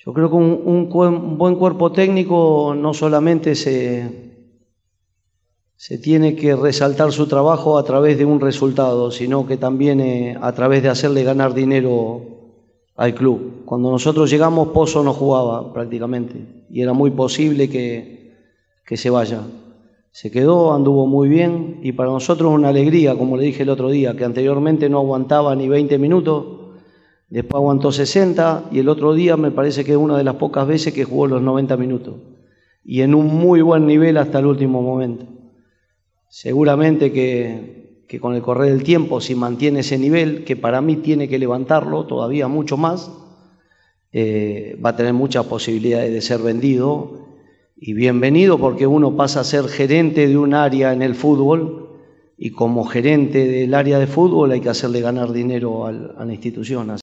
Yo creo que un buen cuerpo técnico no solamente se tiene que resaltar su trabajo a través de un resultado, sino que también a través de hacerle ganar dinero al club. Cuando nosotros llegamos, Pozo no jugaba prácticamente y era muy posible que se vaya. Se quedó, anduvo muy bien y para nosotros una alegría, como le dije el otro día, que anteriormente no aguantaba ni 20 minutos, después aguantó 60 y el otro día me parece que es una de las pocas veces que jugó los 90 minutos y en un muy buen nivel hasta el último momento. Seguramente que con el correr del tiempo, si mantiene ese nivel, que para mí tiene que levantarlo todavía mucho más, va a tener muchas posibilidades de ser vendido y bienvenido, porque uno pasa a ser gerente de un área en el fútbol y como gerente del área de fútbol hay que hacerle ganar dinero a la institución.